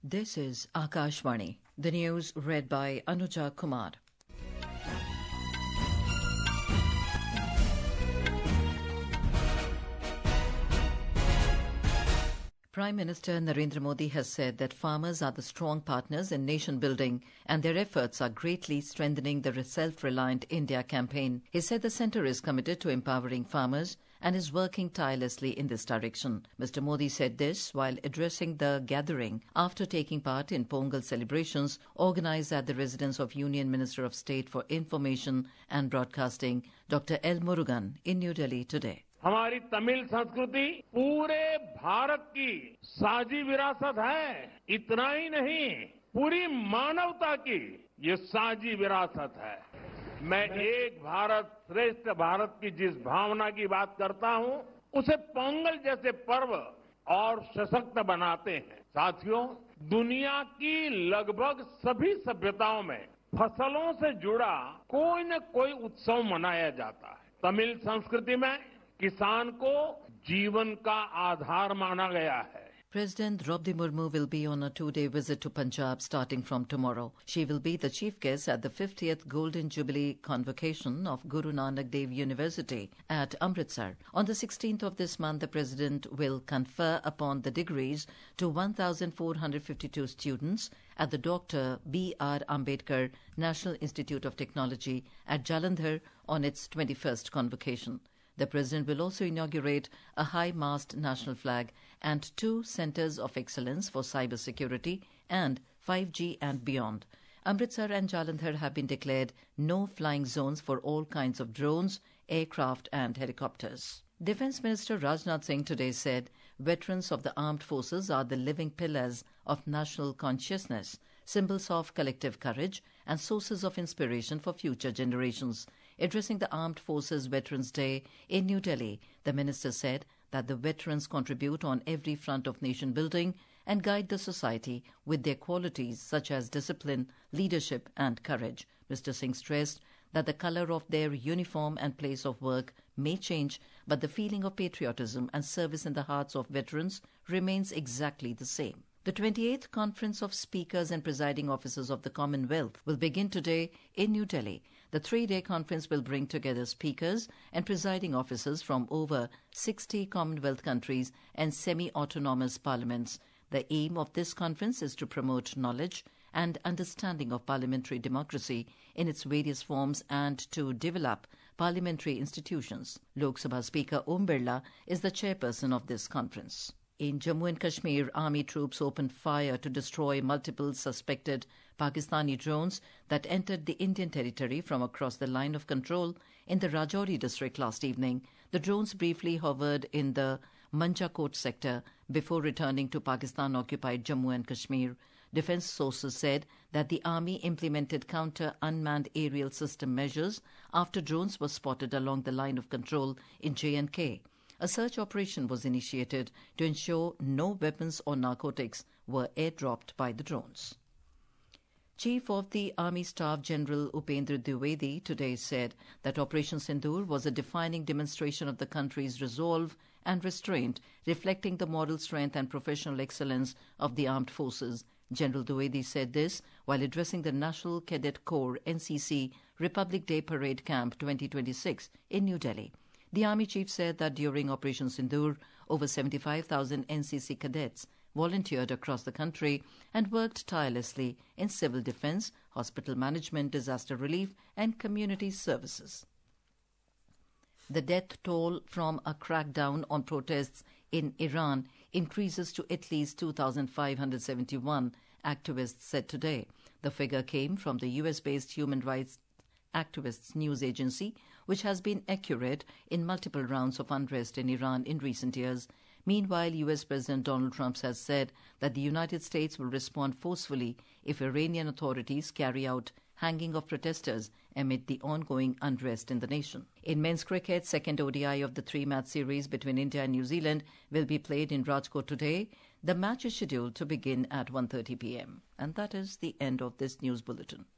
This is Akashvani. The news read by Anuja Kumar. Prime Minister Narendra Modi has said that farmers are the strong partners in nation building and their efforts are greatly strengthening the Self-Reliant India campaign. He said the centre is committed to empowering farmers and is working tirelessly in this direction. Mr. Modi said this while addressing the gathering after taking part in Pongal celebrations organised at the residence of Union Minister of State for Information and Broadcasting, Dr. L. Murugan, in New Delhi today. हमारी तमिल संस्कृति पूरे भारत की साझी विरासत है। इतना ही नहीं, पूरी मानवता की ये साझी विरासत है। मैं एक भारत श्रेष्ठ भारत की जिस भावना की बात करता हूं, उसे पोंगल जैसे पर्व और सशक्त बनाते हैं। साथियों, दुनिया की लगभग सभी सभ्यताओं में फसलों से जुड़ा कोई न कोई उत्सव मनाया जाता है। तमिल संस्कृति में किसान को जीवन का आधार माना गया है। President Draupadi Murmu will be on a two-day visit to Punjab starting from tomorrow. She will be the chief guest at the 50th Golden Jubilee Convocation of Guru Nanak Dev University at Amritsar. On the 16th of this month, the President will confer upon the degrees to 1,452 students at the Dr. B.R. Ambedkar National Institute of Technology at Jalandhar on its 21st convocation. The President will also inaugurate a high-mast national flag and 2 centres of excellence for cyber security and 5G and beyond. Amritsar and Jalandhar have been declared no-flying zones for all kinds of drones, aircraft and helicopters. Defence Minister Rajnath Singh today said veterans of the armed forces are the living pillars of national consciousness, symbols of collective courage and sources of inspiration for future generations. Addressing the Armed Forces Veterans Day in New Delhi, the minister said that the veterans contribute on every front of nation building and guide the society with their qualities such as discipline, leadership and courage. Mr. Singh stressed that the colour of their uniform and place of work may change, but the feeling of patriotism and service in the hearts of veterans remains exactly the same. The 28th Conference of Speakers and Presiding Officers of the Commonwealth will begin today in New Delhi. The 3-day conference will bring together speakers and presiding officers from over 60 Commonwealth countries and semi-autonomous parliaments. The aim of this conference is to promote knowledge and understanding of parliamentary democracy in its various forms and to develop parliamentary institutions. Lok Sabha Speaker Om Birla is the chairperson of this conference. In Jammu and Kashmir, army troops opened fire to destroy multiple suspected Pakistani drones that entered the Indian territory from across the line of control in the Rajouri district last evening. The drones briefly hovered in the Manjakot sector before returning to Pakistan-occupied Jammu and Kashmir. Defence sources said that the army implemented counter-unmanned aerial system measures after drones were spotted along the line of control in J&K. A search operation was initiated to ensure no weapons or narcotics were airdropped by the drones. Chief of the Army Staff General Upendra Dwivedi today said that Operation Sindoor was a defining demonstration of the country's resolve and restraint, reflecting the moral strength and professional excellence of the armed forces. General Dwivedi said this while addressing the National Cadet Corps NCC Republic Day Parade Camp 2026 in New Delhi. The Army Chief said that during Operation Sindoor, over 75,000 NCC cadets volunteered across the country and worked tirelessly in civil defence, hospital management, disaster relief and community services. The death toll from a crackdown on protests in Iran increases to at least 2,571, activists said today. The figure came from the US-based human rights activists news agency, which has been accurate in multiple rounds of unrest in Iran in recent years. Meanwhile, US President Donald Trump has said that the United States will respond forcefully if Iranian authorities carry out hanging of protesters amid the ongoing unrest in the nation. In men's cricket, second ODI of the 3-match series between India and New Zealand will be played in Rajkot today. The match is scheduled to begin at 1:30 p.m. And that is the end of this news bulletin.